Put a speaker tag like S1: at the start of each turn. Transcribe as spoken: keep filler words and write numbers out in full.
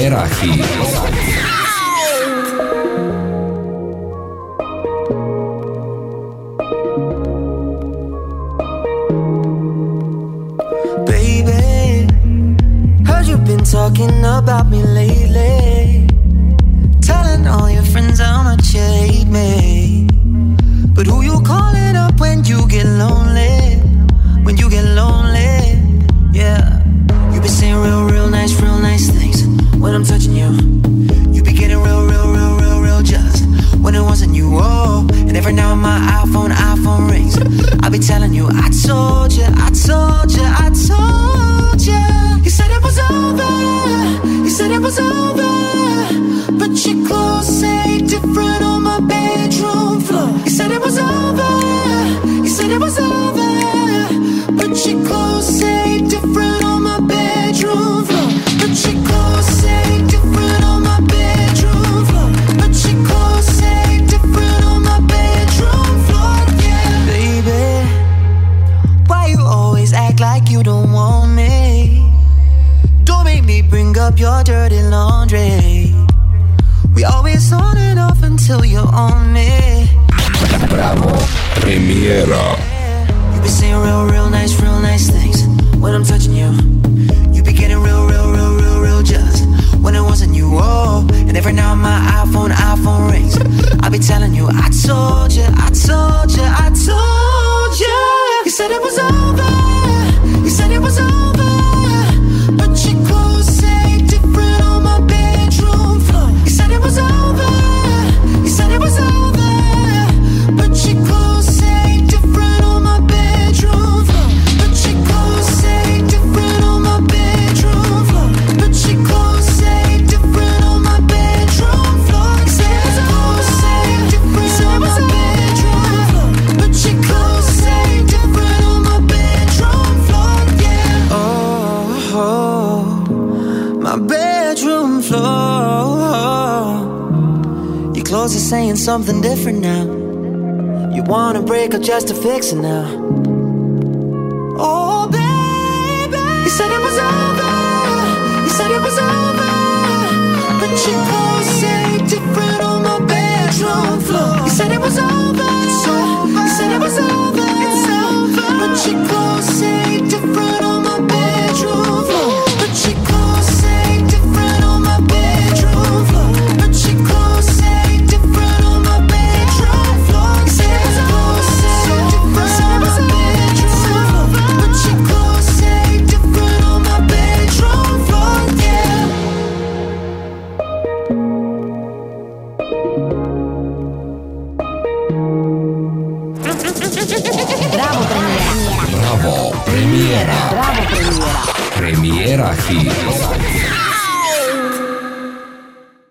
S1: Premiera Hit.
S2: Talking about me lately, telling all your friends how much you hate me. But who you calling up when you get lonely? When you get lonely, yeah. You be saying real, real nice, real nice things when I'm touching you. You be getting real, real, real, real, real jealous when it wasn't you. Oh, and every now and my iPhone, iPhone rings. I be telling you, I told you, I told you, I told you. You said it was over. You said it was over, but your clothes say different on my bedroom floor. You said it was over. You said it was over, but your clothes say different on my bedroom floor. But your clothes say different on my bedroom floor. But your clothes say different on my bedroom floor. Yeah, baby, why you always act like you don't want me? Don't make me bring up your dirty laundry. We always on and off until you're on me.
S1: Bravo, Premiera.
S2: You be saying real, real nice, real nice things when I'm touching you. You be getting real, real, real, real, real jealous when it wasn't you. Oh, and every now and my iPhone, iPhone rings. I be telling you, I told you, I told you, I told you. You said it was over. You said it was over. But your clothes say different on my bedroom floor. You said it was over. You said it was over. But your clothes say different on my bedroom floor. But your clothes say different on my bedroom floor. But your clothes say different on my bedroom floor. You said it was over. Say different on my bedroom floor. But your clothes say different on my bedroom floor. Yeah. Oh. Oh, my bedroom floor. Your clothes are saying something different now. You wanna break up just to fix it now. Oh, baby, you said it was over. You said it was over, but your clothes say different on my bedroom floor. You said it was over. It's over. You said it was over. It's over, but your clothes say different on my bedroom floor. But your clothes say different on my bedroom floor. But your clothes say different on my bedroom floor. You said it was over. So different on my bedroom floor. But your clothes say different on my bedroom floor. Yeah.
S3: Bravo Premiera.
S1: Bravo, Premiera.
S3: Bravo Premiera.
S1: Premiera Hit.